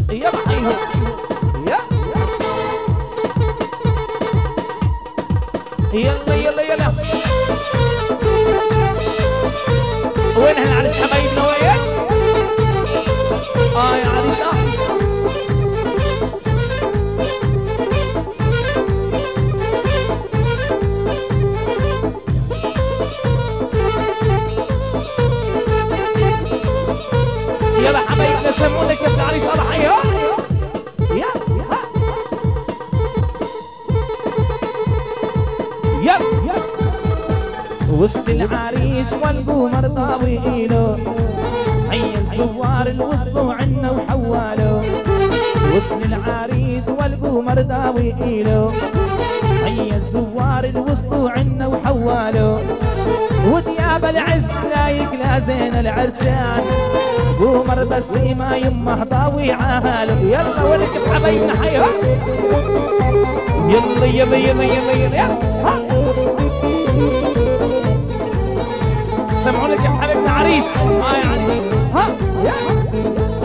يلا حيهم يلا يلا يلا. وين هالعريس حبايبنا وين؟ يا عريس يلا حبايبنا سمونك يا ابن عريس الله حيهم. يلا وسط العريس والقمر طاويله، حي الزوار الوصلوا عنا وحوالوا. وسط العريس والقمر طاويله، حي الزوار الوصلوا عنا وحوالوا. ودياب العز لايق لا زين العرسان، قمر بس ما يمه طاوي عاله. يلا ولك بحبايبنا حيها يلا يلا يلا يلا يلا. سمعوا لك يا حبيبنا عريس. يا عريس يا